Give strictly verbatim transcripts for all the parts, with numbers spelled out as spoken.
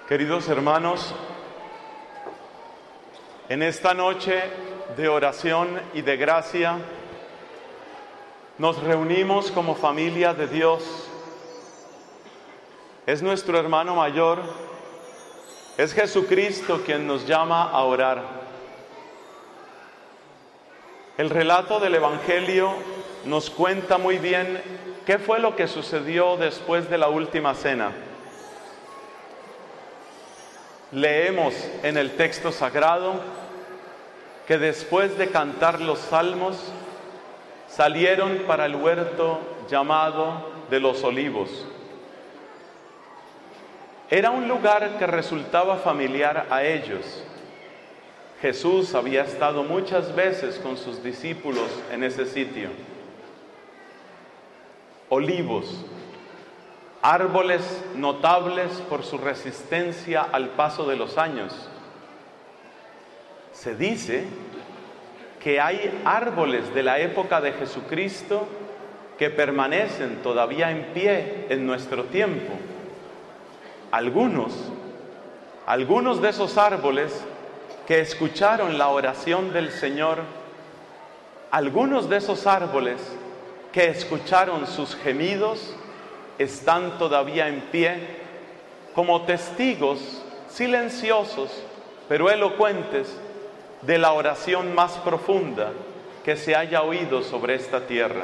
Queridos hermanos, en esta noche de oración y de gracia, nos reunimos como familia de Dios. Es nuestro hermano mayor, es Jesucristo quien nos llama a orar. El relato del Evangelio nos cuenta muy bien qué fue lo que sucedió después de la última cena. Leemos en el texto sagrado que después de cantar los salmos, salieron para el huerto llamado de los Olivos. Era un lugar que resultaba familiar a ellos. Jesús había estado muchas veces con sus discípulos en ese sitio. Olivos, árboles notables por su resistencia al paso de los años. Se dice que hay árboles de la época de Jesucristo que permanecen todavía en pie en nuestro tiempo. Algunos, algunos de esos árboles que escucharon la oración del Señor, algunos de esos árboles que escucharon sus gemidos, están todavía en pie como testigos silenciosos pero elocuentes de la oración más profunda que se haya oído sobre esta tierra.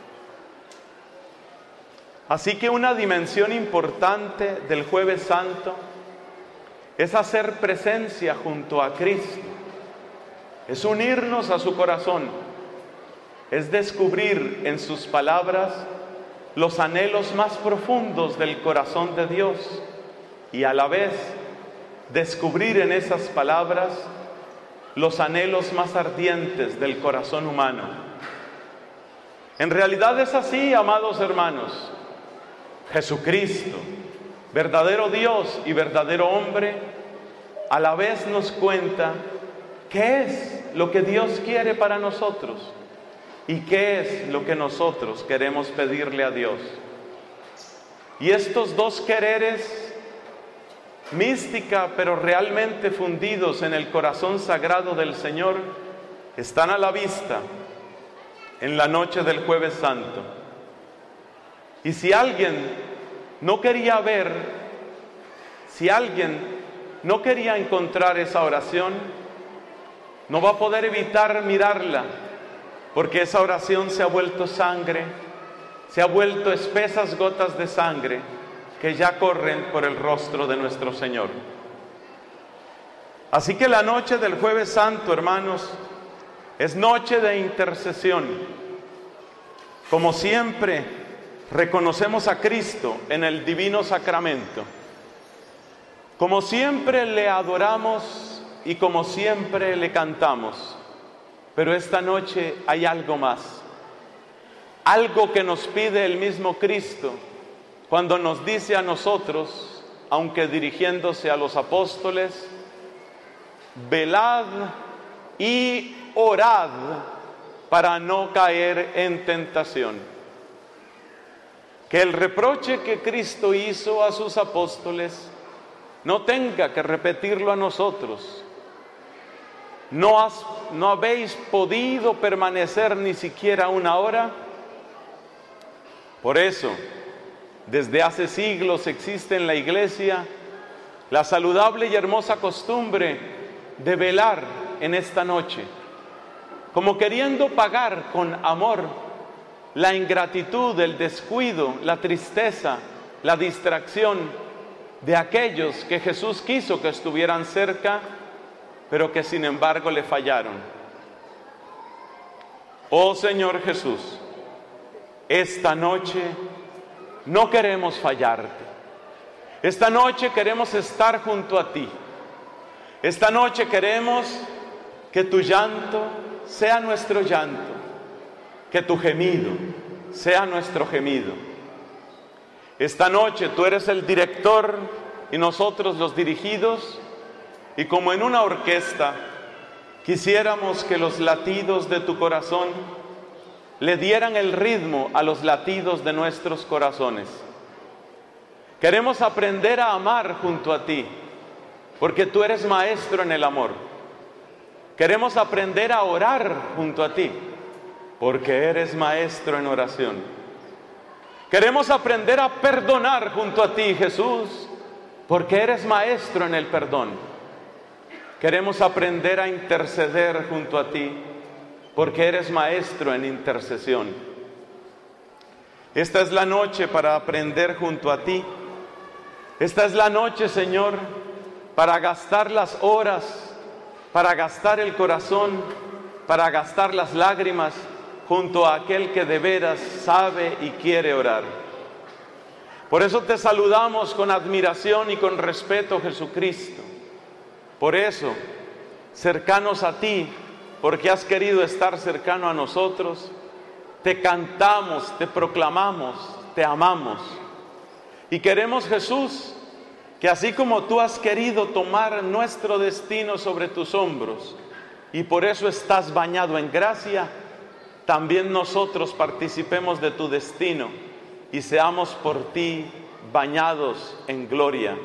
Así que una dimensión importante del Jueves Santo es hacer presencia junto a Cristo, es unirnos a su corazón, es descubrir en sus palabras los anhelos más profundos del corazón de Dios y a la vez descubrir en esas palabras los anhelos más ardientes del corazón humano. En realidad es así, amados hermanos. Jesucristo, verdadero Dios y verdadero hombre, a la vez nos cuenta qué es lo que Dios quiere para nosotros. ¿Y qué es lo que nosotros queremos pedirle a Dios? Y estos dos quereres, mística pero realmente fundidos en el corazón sagrado del Señor, están a la vista en la noche del Jueves Santo. Y si alguien no quería ver, si alguien no quería encontrar esa oración, no va a poder evitar mirarla, porque esa oración se ha vuelto sangre, se ha vuelto espesas gotas de sangre que ya corren por el rostro de nuestro Señor. Así que la noche del Jueves Santo, hermanos, es noche de intercesión. Como siempre, reconocemos a Cristo en el divino sacramento. Como siempre le adoramos y como siempre le cantamos. Pero esta noche hay algo más, algo que nos pide el mismo Cristo cuando nos dice a nosotros, aunque dirigiéndose a los apóstoles, velad y orad para no caer en tentación. Que el reproche que Cristo hizo a sus apóstoles no tenga que repetirlo a nosotros. ¿No, has, ¿No habéis podido permanecer ni siquiera una hora? Por eso, desde hace siglos existe en la Iglesia la saludable y hermosa costumbre de velar en esta noche, como queriendo pagar con amor la ingratitud, el descuido, la tristeza, la distracción de aquellos que Jesús quiso que estuvieran cerca, pero que sin embargo le fallaron. Oh Señor Jesús, esta noche no queremos fallarte. Esta noche queremos estar junto a ti. Esta noche queremos que tu llanto sea nuestro llanto, que tu gemido sea nuestro gemido. Esta noche tú eres el director y nosotros los dirigidos. Y como en una orquesta, quisiéramos que los latidos de tu corazón le dieran el ritmo a los latidos de nuestros corazones. Queremos aprender a amar junto a ti, porque tú eres maestro en el amor. Queremos aprender a orar junto a ti, porque eres maestro en oración. Queremos aprender a perdonar junto a ti, Jesús, porque eres maestro en el perdón. Queremos aprender a interceder junto a ti, porque eres maestro en intercesión. Esta es la noche para aprender junto a ti. Esta es la noche, Señor, para gastar las horas, para gastar el corazón, para gastar las lágrimas junto a aquel que de veras sabe y quiere orar. Por eso te saludamos con admiración y con respeto, Jesucristo. Por eso, cercanos a ti, porque has querido estar cercano a nosotros, te cantamos, te proclamamos, te amamos. Y queremos, Jesús, que así como tú has querido tomar nuestro destino sobre tus hombros, y por eso estás bañado en gracia, también nosotros participemos de tu destino y seamos por ti bañados en gloria.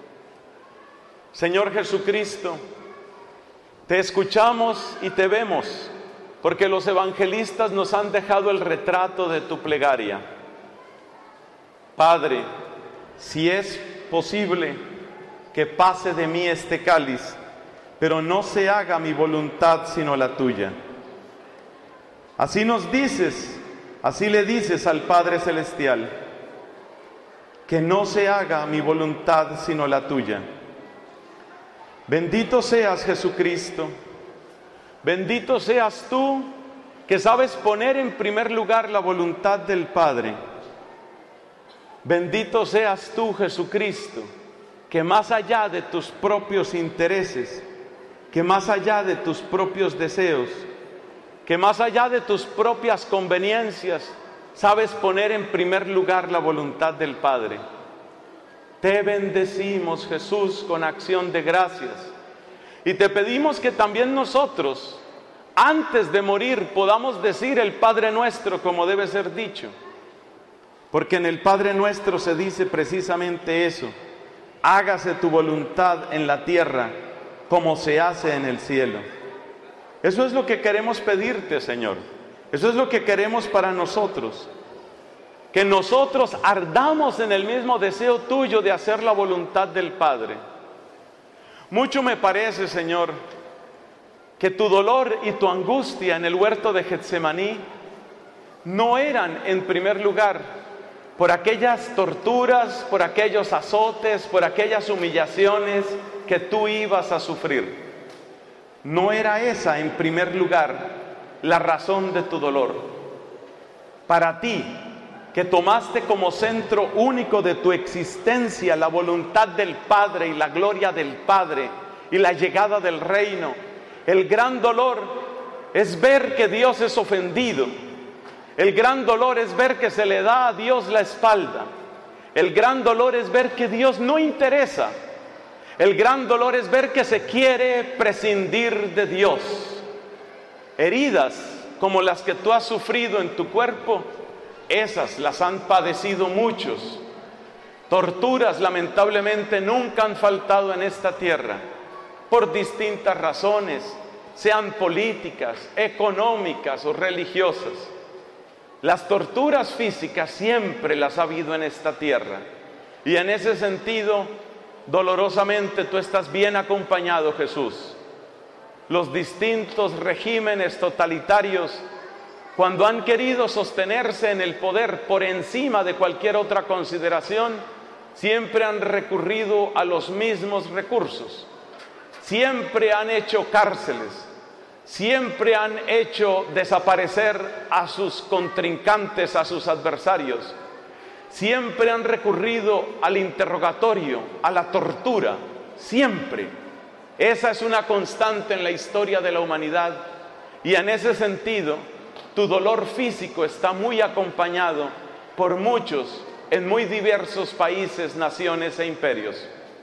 Señor Jesucristo, te escuchamos y te vemos, porque los evangelistas nos han dejado el retrato de tu plegaria. Padre, si es posible que pase de mí este cáliz, pero no se haga mi voluntad sino la tuya. Así nos dices, así le dices al Padre Celestial, que no se haga mi voluntad sino la tuya. Bendito seas, Jesucristo, bendito seas tú, que sabes poner en primer lugar la voluntad del Padre. Bendito seas tú, Jesucristo, que más allá de tus propios intereses, que más allá de tus propios deseos, que más allá de tus propias conveniencias, sabes poner en primer lugar la voluntad del Padre. Te bendecimos, Jesús, con acción de gracias, y te pedimos que también nosotros, antes de morir, podamos decir el Padre Nuestro como debe ser dicho, porque en el Padre Nuestro se dice precisamente eso: hágase tu voluntad en la tierra como se hace en el cielo. Eso es lo que queremos pedirte, Señor. Eso es lo que queremos para nosotros. Que nosotros ardamos en el mismo deseo tuyo de hacer la voluntad del Padre. Mucho me parece, Señor, que tu dolor y tu angustia en el huerto de Getsemaní no eran, en primer lugar, por aquellas torturas, por aquellos azotes, por aquellas humillaciones que tú ibas a sufrir. No era esa, en primer lugar, la razón de tu dolor. Para ti, que tomaste como centro único de tu existencia la voluntad del Padre y la gloria del Padre y la llegada del reino, el gran dolor es ver que Dios es ofendido. El gran dolor es ver que se le da a Dios la espalda. El gran dolor es ver que Dios no interesa. El gran dolor es ver que se quiere prescindir de Dios. Heridas como las que tú has sufrido en tu cuerpo, esas las han padecido muchos. Torturas, lamentablemente, nunca han faltado en esta tierra, por distintas razones, sean políticas, económicas o religiosas. Las torturas físicas siempre las ha habido en esta tierra, y en ese sentido, dolorosamente tú estás bien acompañado, Jesús. Los distintos regímenes totalitarios, cuando han querido sostenerse en el poder por encima de cualquier otra consideración, siempre han recurrido a los mismos recursos. Siempre han hecho cárceles, siempre han hecho desaparecer a sus contrincantes, a sus adversarios. Siempre han recurrido al interrogatorio, a la tortura, siempre. Esa es una constante en la historia de la humanidad, y en ese sentido, tu dolor físico está muy acompañado por muchos en muy diversos países, naciones e imperios.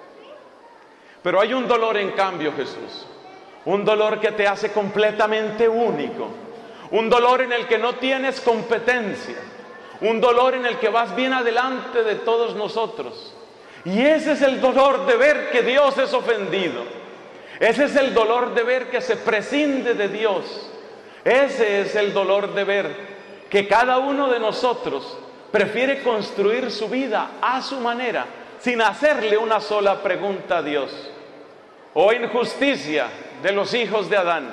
Pero hay un dolor en cambio, Jesús, un dolor que te hace completamente único, un dolor en el que no tienes competencia, un dolor en el que vas bien adelante de todos nosotros, Y ese es el dolor de ver que Dios es ofendido. Ese es el dolor de ver que se prescinde de Dios. Ese es el dolor de ver que cada uno de nosotros prefiere construir su vida a su manera, sin hacerle una sola pregunta a Dios. O injusticia de los hijos de Adán.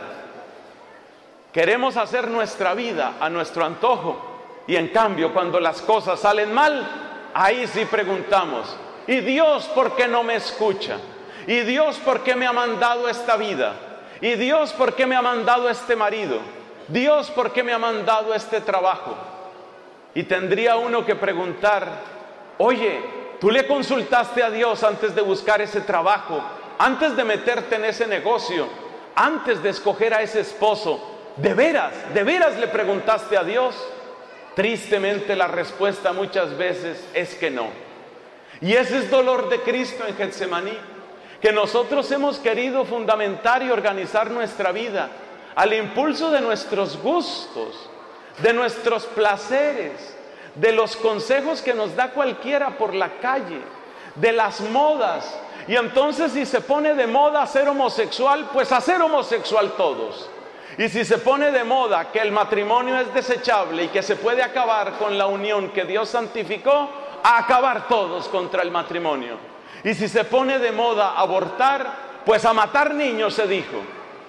Queremos hacer nuestra vida a nuestro antojo, y en cambio cuando las cosas salen mal, ahí sí preguntamos: ¿y Dios por qué no me escucha? ¿Y Dios por qué me ha mandado esta vida? ¿Y Dios por qué me ha mandado este marido? ¿Dios por qué me ha mandado este trabajo? Y tendría uno que preguntar: oye, ¿tú le consultaste a Dios antes de buscar ese trabajo? Antes de meterte en ese negocio, antes de escoger a ese esposo, ¿de veras, de veras le preguntaste a Dios? Tristemente la respuesta muchas veces es que no. Y ese es dolor de Cristo en Getsemaní, que nosotros hemos querido fundamentar y organizar nuestra vida al impulso de nuestros gustos, de nuestros placeres, de los consejos que nos da cualquiera por la calle, de las modas. Y entonces si se pone de moda ser homosexual, pues a ser homosexual todos. Y si se pone de moda que el matrimonio es desechable y que se puede acabar con la unión que Dios santificó, a acabar todos contra el matrimonio. Y si se pone de moda abortar, pues a matar niños, se dijo.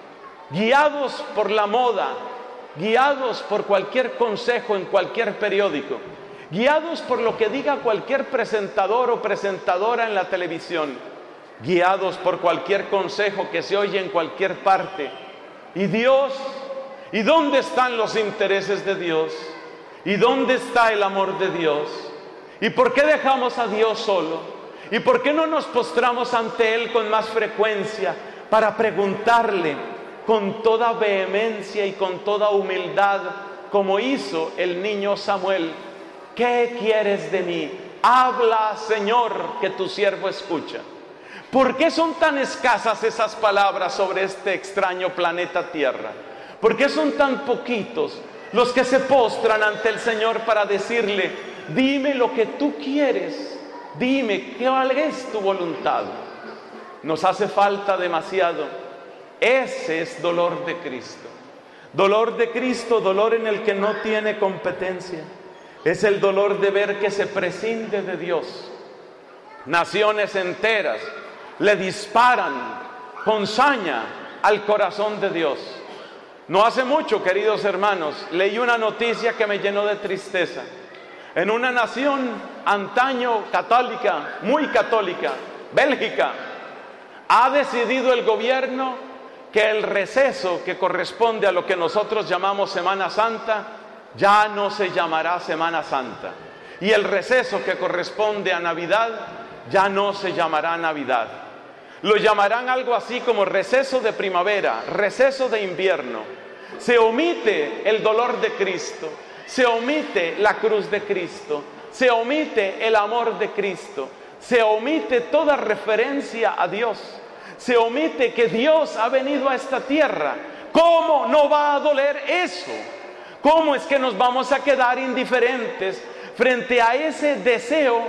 Guiados por la moda, guiados por cualquier consejo en cualquier periódico, guiados por lo que diga cualquier presentador o presentadora en la televisión, guiados por cualquier consejo que se oye en cualquier parte. ¿Y Dios? ¿Y dónde están los intereses de Dios? ¿Y dónde está el amor de Dios? ¿Y por qué dejamos a Dios solo? ¿Y por qué no nos postramos ante Él con más frecuencia para preguntarle con toda vehemencia y con toda humildad, como hizo el niño Samuel: ¿qué quieres de mí? Habla, Señor, que tu siervo escucha. ¿Por qué son tan escasas esas palabras sobre este extraño planeta Tierra? ¿Por qué son tan poquitos los que se postran ante el Señor para decirle: dime lo que tú quieres, dime cuál es tu voluntad? Nos hace falta demasiado. Ese es dolor de Cristo. Dolor de Cristo, dolor en el que no tiene competencia. Es el dolor de ver que se prescinde de Dios. Naciones enteras le disparan con saña al corazón de Dios. No hace mucho, queridos hermanos, leí una noticia que me llenó de tristeza. En una nación antaño católica, muy católica, Bélgica, ha decidido el gobierno que el receso que corresponde a lo que nosotros llamamos Semana Santa ya no se llamará Semana Santa, y el receso que corresponde a Navidad ya no se llamará Navidad. Lo llamarán algo así como receso de primavera, receso de invierno. Se omite el dolor de Cristo, se omite la cruz de Cristo, se omite el amor de Cristo, se omite toda referencia a Dios, se omite que Dios ha venido a esta tierra. ¿Cómo no va a doler eso? ¿Cómo es que nos vamos a quedar indiferentes frente a ese deseo,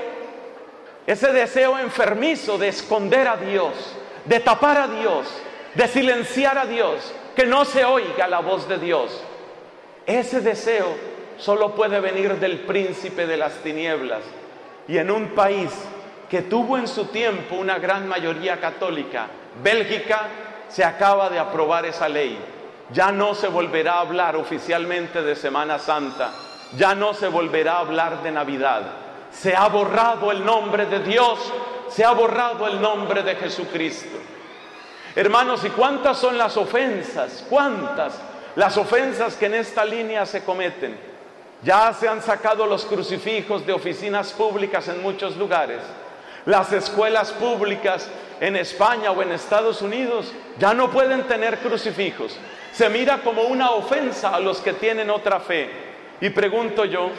ese deseo enfermizo de esconder a Dios, de tapar a Dios, de silenciar a Dios, que no se oiga la voz de Dios? Ese deseo solo puede venir del príncipe de las tinieblas. Y en un país que tuvo en su tiempo una gran mayoría católica, Bélgica, se acaba de aprobar esa ley. Ya no se volverá a hablar oficialmente de Semana Santa, ya no se volverá a hablar de Navidad. Se ha borrado el nombre de Dios, se ha borrado el nombre de Jesucristo. Hermanos, ¿y cuántas son las ofensas? ¿Cuántas las ofensas que en esta línea se cometen? Ya se han sacado los crucifijos de oficinas públicas en muchos lugares. Las escuelas públicas en España o en Estados Unidos ya no pueden tener crucifijos. Se mira como una ofensa a los que tienen otra fe. Y pregunto yo,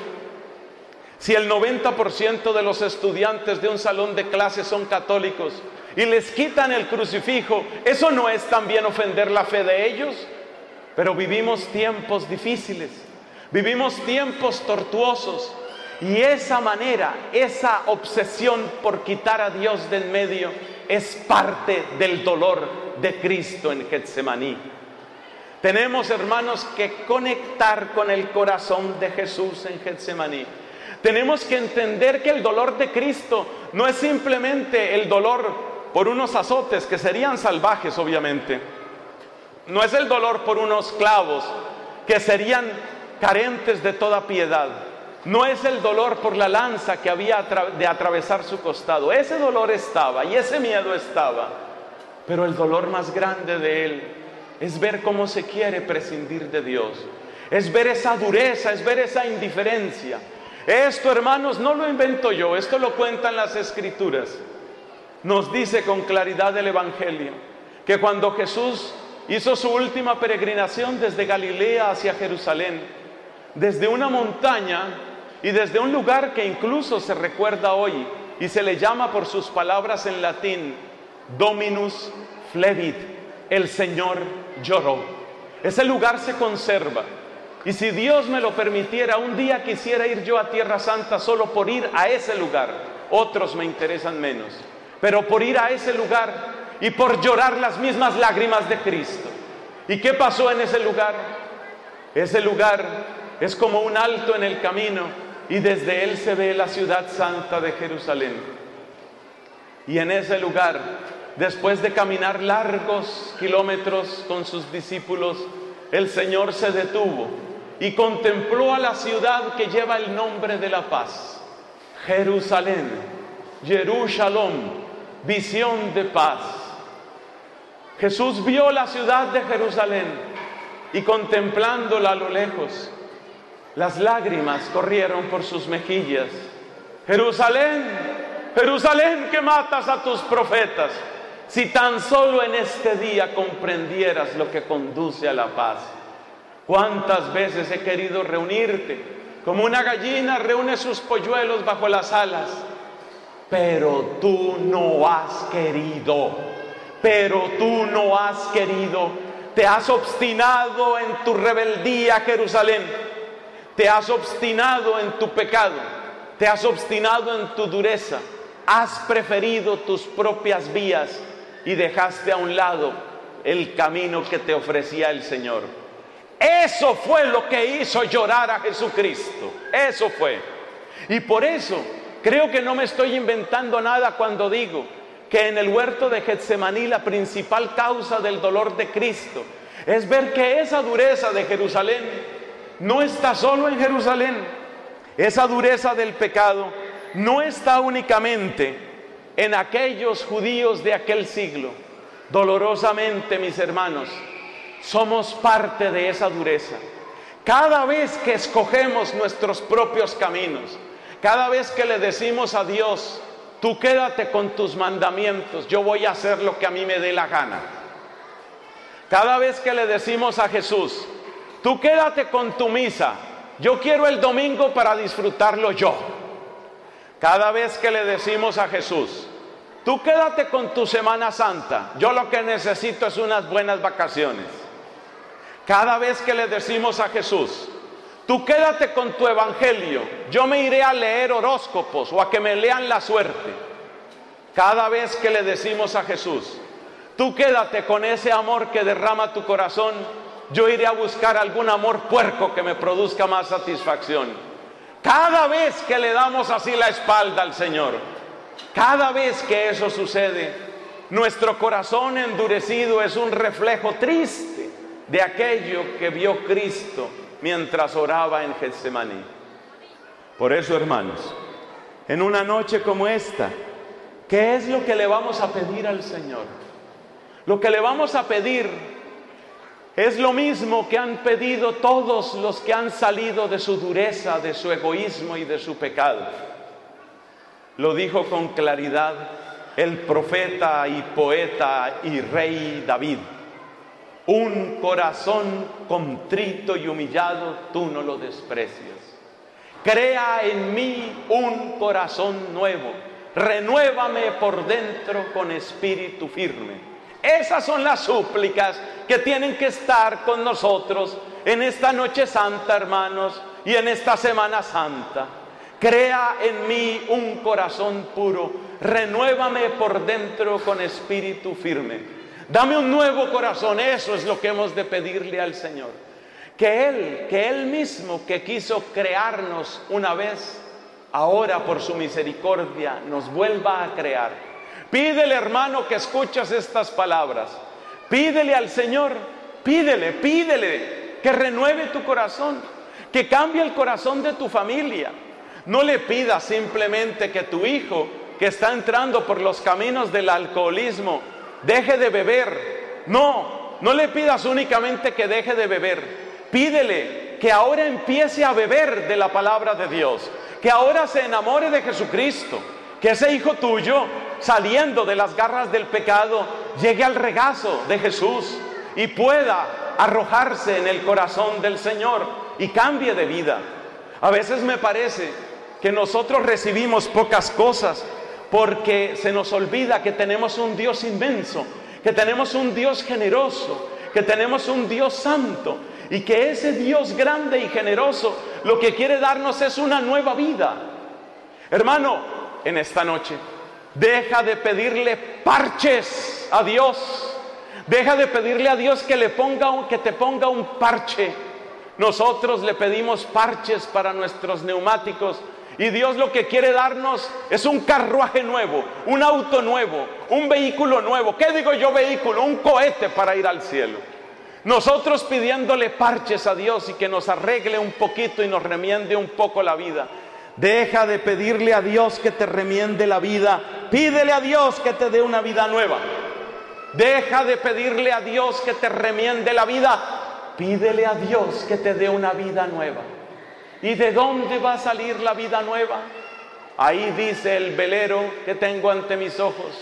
si el noventa por ciento de los estudiantes de un salón de clases son católicos y les quitan el crucifijo, ¿eso no es también ofender la fe de ellos? Pero vivimos tiempos difíciles, vivimos tiempos tortuosos, Y esa manera, esa obsesión por quitar a Dios del medio es parte del dolor de Cristo en Getsemaní. Tenemos, hermanos, que conectar con el corazón de Jesús en Getsemaní. Tenemos que entender que el dolor de Cristo no es simplemente el dolor por unos azotes, que serían salvajes obviamente. No es el dolor por unos clavos, que serían carentes de toda piedad. No es el dolor por la lanza que había de atravesar su costado. Ese dolor estaba y ese miedo estaba. Pero el dolor más grande de Él es ver cómo se quiere prescindir de Dios. Es ver esa dureza, es ver esa indiferencia. Esto, hermanos, no lo invento yo, esto lo cuentan las Escrituras. Nos dice con claridad el Evangelio que cuando Jesús hizo su última peregrinación desde Galilea hacia Jerusalén, desde una montaña y desde un lugar que incluso se recuerda hoy y se le llama por sus palabras en latín, Dominus flevit, el Señor lloró. Ese lugar se conserva. Y si Dios me lo permitiera, un día quisiera ir yo a Tierra Santa solo por ir a ese lugar. Otros me interesan menos. Pero por ir a ese lugar y por llorar las mismas lágrimas de Cristo. ¿Y qué pasó en ese lugar? Ese lugar es como un alto en el camino y desde él se ve la ciudad santa de Jerusalén. Y en ese lugar, después de caminar largos kilómetros con sus discípulos, el Señor se detuvo y contempló a la ciudad que lleva el nombre de la paz, Jerusalén, Jerusalén, visión de paz. Jesús vio la ciudad de Jerusalén y contemplándola a lo lejos, las lágrimas corrieron por sus mejillas. Jerusalén, Jerusalén, que matas a tus profetas. Si tan solo en este día comprendieras lo que conduce a la paz. ¿Cuántas veces he querido reunirte? Como una gallina reúne sus polluelos bajo las alas. Pero tú no has querido. Pero tú no has querido. Te has obstinado en tu rebeldía, Jerusalén. Te has obstinado en tu pecado. Te has obstinado en tu dureza. Has preferido tus propias vías y dejaste a un lado el camino que te ofrecía el Señor. Eso fue lo que hizo llorar a Jesucristo. Eso fue. Y por eso creo que no me estoy inventando nada cuando digo que en el huerto de Getsemaní la principal causa del dolor de Cristo es ver que esa dureza de Jerusalén no está solo en Jerusalén. Esa dureza del pecado no está únicamente en aquellos judíos de aquel siglo. Dolorosamente, mis hermanos, somos parte de esa dureza. Cada vez que escogemos nuestros propios caminos, cada vez que le decimos a Dios, tú quédate con tus mandamientos, yo voy a hacer lo que a mí me dé la gana. Cada vez que le decimos a Jesús, tú quédate con tu misa, yo quiero el domingo para disfrutarlo yo. Cada vez que le decimos a Jesús, tú quédate con tu Semana Santa, yo lo que necesito es unas buenas vacaciones. Cada vez que le decimos a Jesús, tú quédate con tu evangelio, yo me iré a leer horóscopos o a que me lean la suerte. Cada vez que le decimos a Jesús, tú quédate con ese amor que derrama tu corazón, yo iré a buscar algún amor puerco que me produzca más satisfacción. Cada vez que le damos así la espalda al Señor, cada vez que eso sucede, nuestro corazón endurecido es un reflejo triste de aquello que vio Cristo mientras oraba en Getsemaní. Por eso, hermanos, en una noche como esta, ¿qué es lo que le vamos a pedir al Señor? Lo que le vamos a pedir es lo mismo que han pedido todos los que han salido de su dureza, de su egoísmo y de su pecado. Lo dijo con claridad el profeta y poeta y rey David. Un corazón contrito y humillado tú no lo desprecias. Crea en mí un corazón nuevo. Renuévame por dentro con espíritu firme. Esas son las súplicas que tienen que estar con nosotros en esta noche santa, hermanos, y en esta Semana Santa. Crea en mí un corazón puro, renuévame por dentro con espíritu firme. Dame un nuevo corazón, eso es lo que hemos de pedirle al Señor. Que Él, que Él mismo que quiso crearnos una vez, ahora por su misericordia nos vuelva a crear. Pídele, hermano, que escuchas estas palabras. Pídele al Señor, pídele, pídele que renueve tu corazón, que cambie el corazón de tu familia. No le pidas simplemente que tu hijo, que está entrando por los caminos del alcoholismo, deje de beber. No, no le pidas únicamente que deje de beber. Pídele que ahora empiece a beber de la palabra de Dios, que ahora se enamore de Jesucristo, que ese hijo tuyo, saliendo de las garras del pecado, llegue al regazo de Jesús y pueda arrojarse en el corazón del Señor y cambie de vida. A veces me parece que nosotros recibimos pocas cosas porque se nos olvida que tenemos un Dios inmenso, que tenemos un Dios generoso, que tenemos un Dios santo, y que ese Dios grande y generoso lo que quiere darnos es una nueva vida. Hermano, en esta noche, deja de pedirle parches a Dios. Deja de pedirle a Dios que, le ponga un, que te ponga un parche. Nosotros le pedimos parches para nuestros neumáticos, y Dios lo que quiere darnos es un carruaje nuevo, un auto nuevo, un vehículo nuevo. ¿Qué digo yo vehículo? Un cohete para ir al cielo. Nosotros pidiéndole parches a Dios y que nos arregle un poquito y nos remiende un poco la vida. Deja de pedirle a Dios que te remiende la vida. Pídele a Dios que te dé una vida nueva. Deja de pedirle a Dios que te remiende la vida. Pídele a Dios que te dé una vida nueva. ¿Y de dónde va a salir la vida nueva? Ahí dice el velero que tengo ante mis ojos: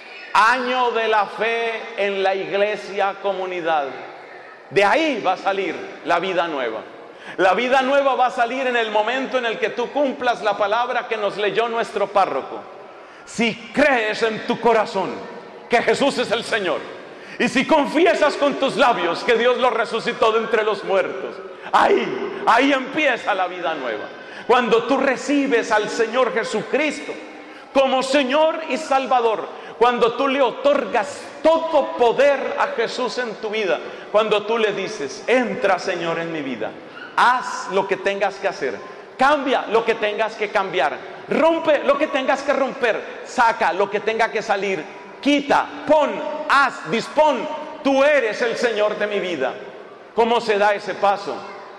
año de la fe en la iglesia comunidad. De ahí va a salir la vida nueva. La vida nueva va a salir en el momento en el que tú cumplas la palabra que nos leyó nuestro párroco. Si crees en tu corazón que Jesús es el Señor, y si confiesas con tus labios que Dios lo resucitó de entre los muertos, ahí, ahí empieza la vida nueva. Cuando tú recibes al Señor Jesucristo como Señor y Salvador, cuando tú le otorgas todo poder a Jesús en tu vida, cuando tú le dices: entra, Señor, en mi vida, haz lo que tengas que hacer, cambia lo que tengas que cambiar, rompe lo que tengas que romper, saca lo que tenga que salir, quita, pon, haz, dispón, tú eres el Señor de mi vida. ¿Cómo se da ese paso?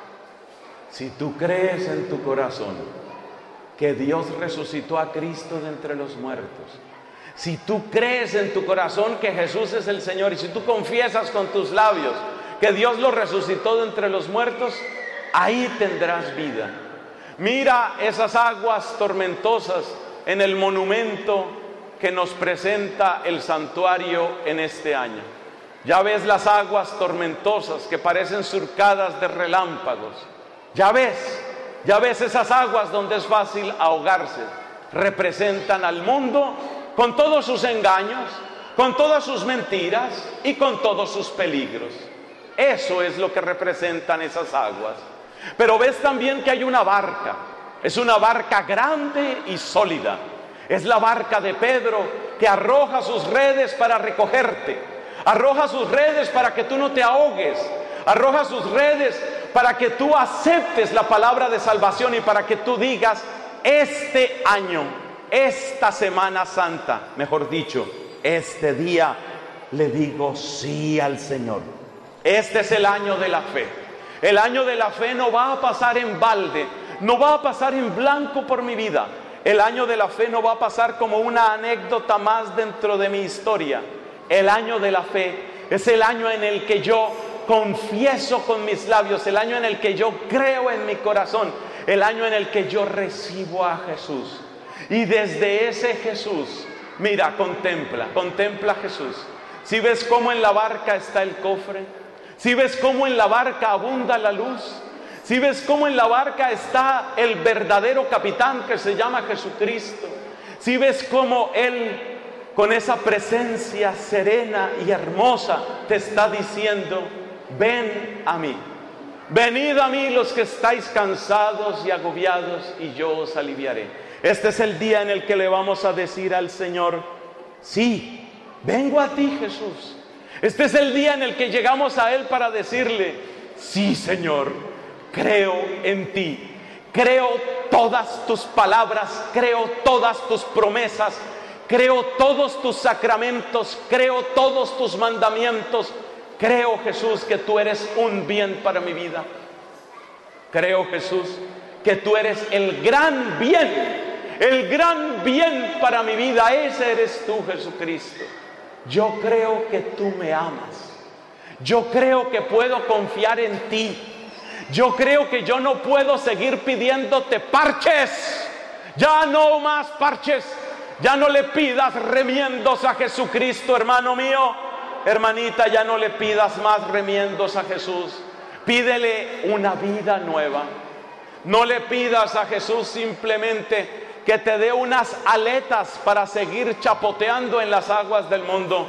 Si tú crees en tu corazón que Dios resucitó a Cristo de entre los muertos, si tú crees en tu corazón que Jesús es el Señor, y si tú confiesas con tus labios que Dios lo resucitó de entre los muertos, ahí tendrás vida. Mira esas aguas tormentosas en el monumento que nos presenta el santuario en este año. Ya ves las aguas tormentosas que parecen surcadas de relámpagos. Ya ves, ya ves esas aguas donde es fácil ahogarse. Representan al mundo con todos sus engaños, con todas sus mentiras y con todos sus peligros. Eso es lo que representan esas aguas. Pero ves también que hay una barca. Es una barca grande y sólida. Es la barca de Pedro, que arroja sus redes para recogerte. Arroja sus redes para que tú no te ahogues. Arroja sus redes para que tú aceptes la palabra de salvación y para que tú digas: este año, esta Semana Santa, mejor dicho, este día, le digo sí al Señor. Este es el año de la fe. El año de la fe no va a pasar en balde, no va a pasar en blanco por mi vida. El año de la fe no va a pasar como una anécdota más dentro de mi historia. El año de la fe es el año en el que yo confieso con mis labios, el año en el que yo creo en mi corazón, el año en el que yo recibo a Jesús. Y desde ese Jesús, mira, contempla, contempla a Jesús. Si ves cómo en la barca está el cofre, si ves cómo en la barca abunda la luz, si ves cómo en la barca está el verdadero capitán que se llama Jesucristo, si ves cómo Él, con esa presencia serena y hermosa, te está diciendo: ven a mí, Venid a mí los que estáis cansados y agobiados, y yo os aliviaré. Este es el día en el que le vamos a decir al Señor: sí, vengo a ti, Jesús. Este es el día en el que llegamos a Él para decirle: sí, Señor, creo en ti. Creo todas tus palabras, creo todas tus promesas, creo todos tus sacramentos, creo todos tus mandamientos. Creo, Jesús, que tú eres un bien para mi vida. Creo, Jesús, que tú eres el gran bien, el gran bien para mi vida. Ese eres tú, Jesucristo. Yo creo que tú me amas. Yo creo que puedo confiar en ti. Yo creo que yo no puedo seguir pidiéndote parches. Ya no más parches. Ya no le pidas remiendos a Jesucristo, hermano mío. Hermanita, ya no le pidas más remiendos a Jesús. Pídele una vida nueva. No le pidas a Jesús simplemente que te dé unas aletas para seguir chapoteando en las aguas del mundo.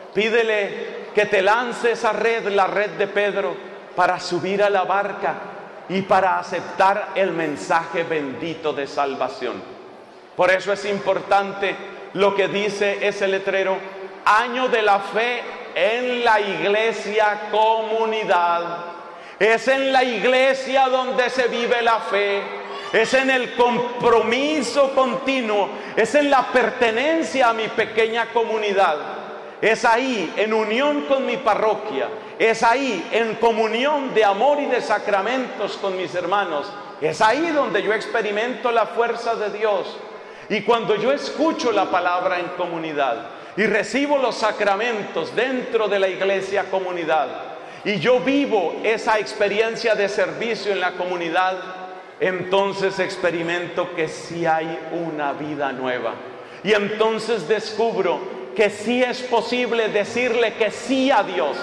Pídele que te lance esa red, la red de Pedro, para subir a la barca y para aceptar el mensaje bendito de salvación. Por eso es importante lo que dice ese letrero: año de la fe en la iglesia comunidad. Es en la iglesia donde se vive la fe. Es en el compromiso continuo. Es en la pertenencia a mi pequeña comunidad. Es ahí, en unión con mi parroquia. Es ahí, en comunión de amor y de sacramentos con mis hermanos. Es ahí donde yo experimento la fuerza de Dios. Y cuando yo escucho la palabra en comunidad y recibo los sacramentos dentro de la iglesia comunidad, y yo vivo esa experiencia de servicio en la comunidad, entonces experimento que sí hay una vida nueva. Y entonces descubro que sí es posible decirle que sí a Dios.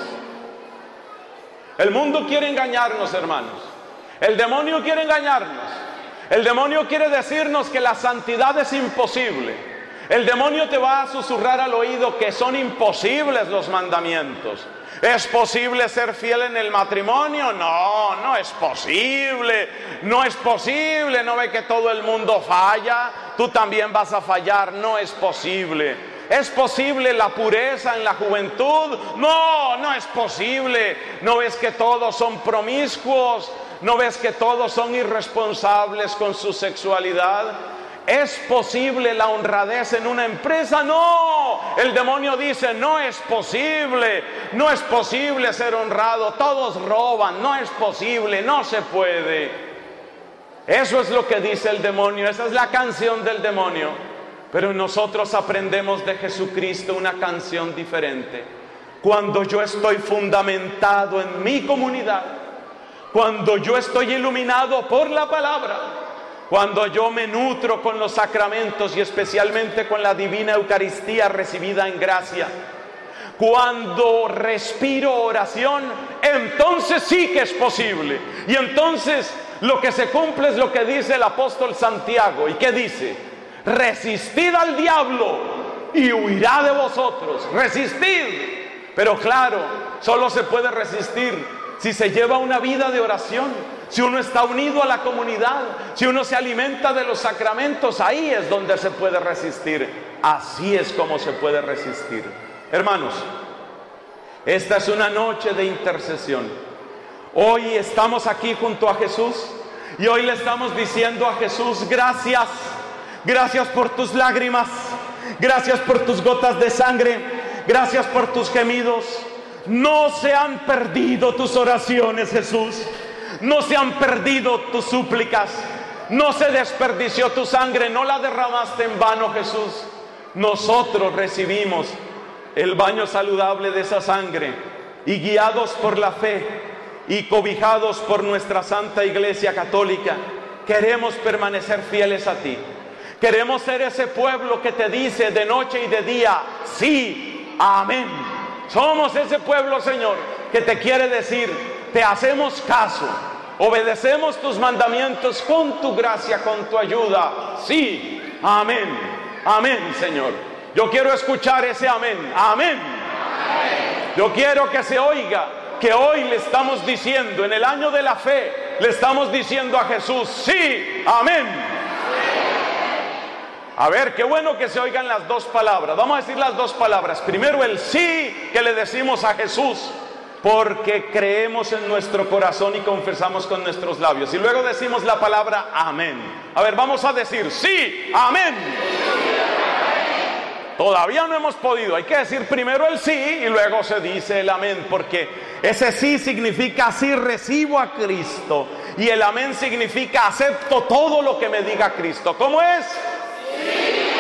El mundo quiere engañarnos, hermanos. El demonio quiere engañarnos. El demonio quiere decirnos que la santidad es imposible. El demonio te va a susurrar al oído que son imposibles los mandamientos. ¿Es posible ser fiel en el matrimonio? No, no es posible. No es posible. ¿No ve que todo el mundo falla? Tú también vas a fallar. No es posible. ¿Es posible la pureza en la juventud? No, no es posible. ¿No ves que todos son promiscuos? ¿No ves que todos son irresponsables con su sexualidad? ¿Es posible la honradez en una empresa? No, el demonio dice: no es posible, no es posible ser honrado, todos roban, no es posible, no se puede. Eso es lo que dice el demonio, esa es la canción del demonio. Pero nosotros aprendemos de Jesucristo una canción diferente. Cuando yo estoy fundamentado en mi comunidad, cuando yo estoy iluminado por la palabra, cuando yo me nutro con los sacramentos y especialmente con la divina Eucaristía recibida en gracia, cuando respiro oración, entonces sí que es posible. Y entonces lo que se cumple es lo que dice el apóstol Santiago. ¿Y qué dice? Resistid al diablo y huirá de vosotros. Resistid. Pero claro, solo se puede resistir si se lleva una vida de oración, si uno está unido a la comunidad, si uno se alimenta de los sacramentos. Ahí es donde se puede resistir. Así es como se puede resistir. Hermanos, esta es una noche de intercesión. Hoy estamos aquí junto a Jesús y hoy le estamos diciendo a Jesús: gracias, gracias por tus lágrimas, gracias por tus gotas de sangre, gracias por tus gemidos. No se han perdido tus oraciones, Jesús. No se han perdido tus súplicas. No se desperdició tu sangre. No la derramaste en vano, Jesús. Nosotros recibimos el baño saludable de esa sangre y, guiados por la fe y cobijados por nuestra Santa Iglesia Católica, queremos permanecer fieles a ti. Queremos ser ese pueblo que te dice de noche y de día: sí, amén. Somos ese pueblo, Señor, que te quiere decir: te hacemos caso, obedecemos tus mandamientos con tu gracia, con tu ayuda. Sí, amén, amén, Señor. Yo quiero escuchar ese amén, amén. Yo quiero que se oiga que hoy le estamos diciendo, en el año de la fe, le estamos diciendo a Jesús, sí, amén. A ver, qué bueno que se oigan las dos palabras. Vamos a decir las dos palabras. Primero el sí que le decimos a Jesús, porque creemos en nuestro corazón y confesamos con nuestros labios. Y luego decimos la palabra amén. A ver, vamos a decir sí, amén. Todavía no hemos podido, hay que decir primero el sí y luego se dice el amén, porque ese sí significa sí recibo a Cristo y el amén significa acepto todo lo que me diga Cristo. ¿Cómo es? Sí,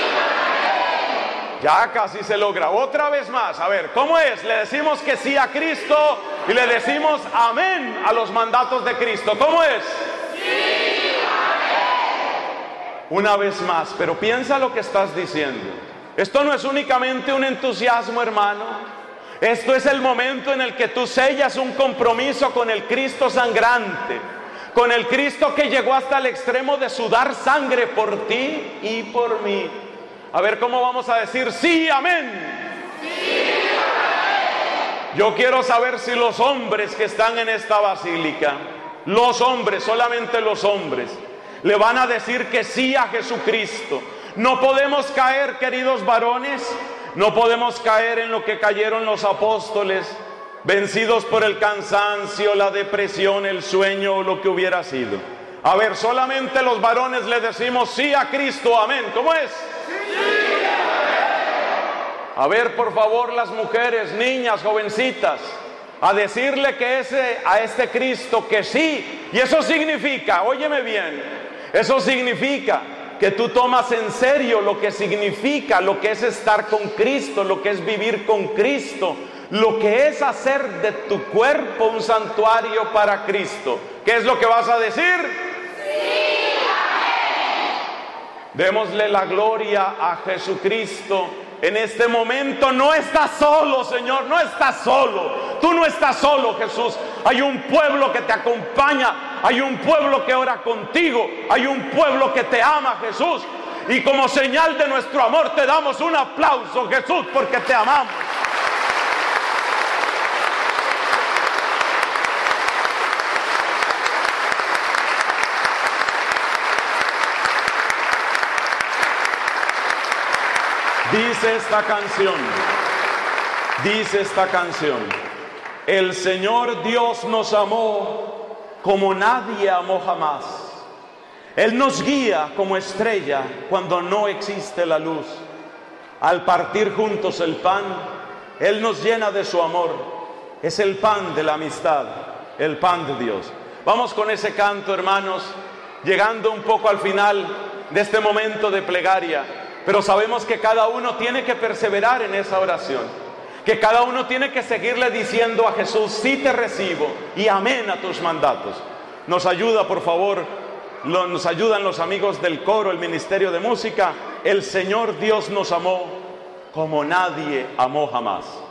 ya casi se logra. Otra vez más, a ver, ¿cómo es? Le decimos que sí a Cristo y le decimos amén a los mandatos de Cristo. ¿Cómo es? Sí, amén. Una vez más, pero piensa lo que estás diciendo. Esto no es únicamente un entusiasmo, hermano. Esto es el momento en el que tú sellas un compromiso con el Cristo sangrante, con el Cristo que llegó hasta el extremo de sudar sangre por ti y por mí. A ver, ¿cómo vamos a decir sí, amén? Sí, amén. Yo quiero saber si los hombres que están en esta basílica, los hombres, solamente los hombres, le van a decir que sí a Jesucristo. No podemos caer, queridos varones, no podemos caer en lo que cayeron los apóstoles, vencidos por el cansancio, la depresión, el sueño o lo que hubiera sido. A ver, solamente los varones le decimos sí a Cristo, amén. ¿Cómo es? Sí, amén. A ver, por favor, las mujeres, niñas, jovencitas, a decirle que ese, a este Cristo que sí. Y eso significa, óyeme bien, eso significa que tú tomas en serio lo que significa, lo que es estar con Cristo, lo que es vivir con Cristo, lo que es hacer de tu cuerpo un santuario para Cristo. ¿Qué es lo que vas a decir? Sí, amén. Démosle la gloria a Jesucristo. En este momento no estás solo, Señor, no estás solo. Tú no estás solo, Jesús. Hay un pueblo que te acompaña, hay un pueblo que ora contigo, hay un pueblo que te ama, Jesús. Y como señal de nuestro amor te damos un aplauso, Jesús, porque te amamos. Dice esta canción, dice esta canción, el Señor Dios nos amó como nadie amó jamás. Él nos guía como estrella cuando no existe la luz. Al partir juntos el pan, Él nos llena de su amor. Es el pan de la amistad, el pan de Dios. Vamos con ese canto, hermanos, llegando un poco al final de este momento de plegaria. Pero sabemos que cada uno tiene que perseverar en esa oración, que cada uno tiene que seguirle diciendo a Jesús, sí te recibo y amén a tus mandatos. Nos ayuda, por favor, lo, nos ayudan los amigos del coro, el Ministerio de Música. El Señor Dios nos amó como nadie amó jamás.